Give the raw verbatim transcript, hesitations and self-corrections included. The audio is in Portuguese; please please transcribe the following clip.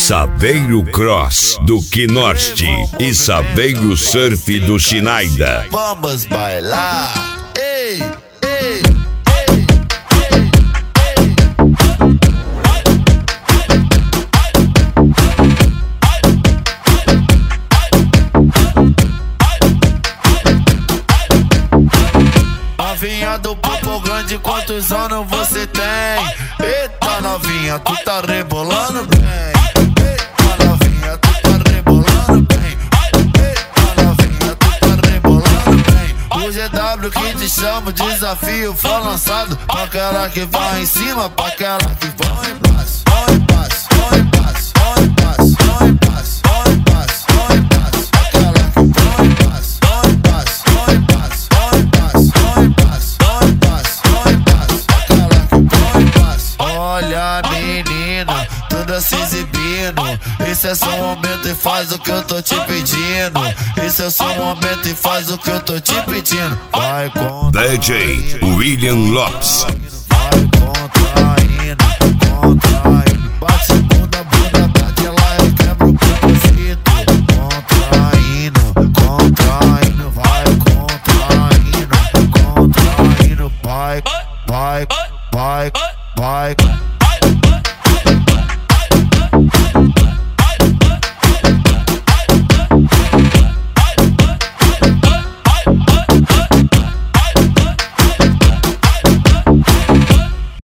Saveiro Cross do Quinorte e Saveiro Surf do Chinaida. Vamos bailar, ei, ei. Novinha do Papo Grande, quantos anos você tem? Eita novinha, tu tá rebolando bem. Eita novinha, tu tá rebolando bem. Eita novinha, tu tá rebolando bem. O G W que te chama, o desafio foi lançado. Pra aquela que vai em cima, pra aquela que vai em baixo. Vai em baixo, vai em baixo, vai em baixo, vai em baixo, vai em baixo, vai em baixo. Aquela que vai em baixo, vai em baixo, vai em baixo, vai em baixo, vai em baixo. Olha menina, toda se exibindo. Esse é seu momento e faz o que eu tô te pedindo. Esse é seu momento e faz o que eu tô te pedindo. Vai com D J William Lopes.